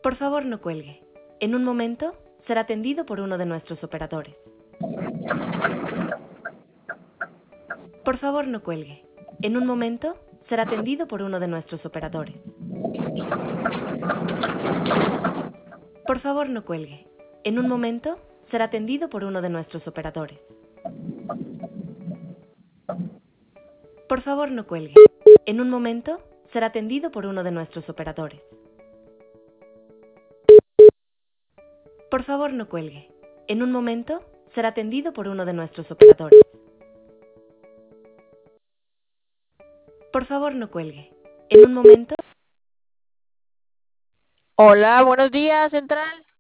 Por favor, no cuelgue. En un momento será atendido por uno de nuestros operadores. Por favor, no cuelgue. En un momento será atendido por uno de nuestros operadores. Por favor, no cuelgue. En un momento será atendido por uno de nuestros operadores. Por favor, no cuelgue. En un momento será atendido por uno de nuestros operadores. Por favor, no cuelgue. En un momento será atendido por uno de nuestros operadores. Por favor, no cuelgue. En un momento... Hola, buenos días, Central.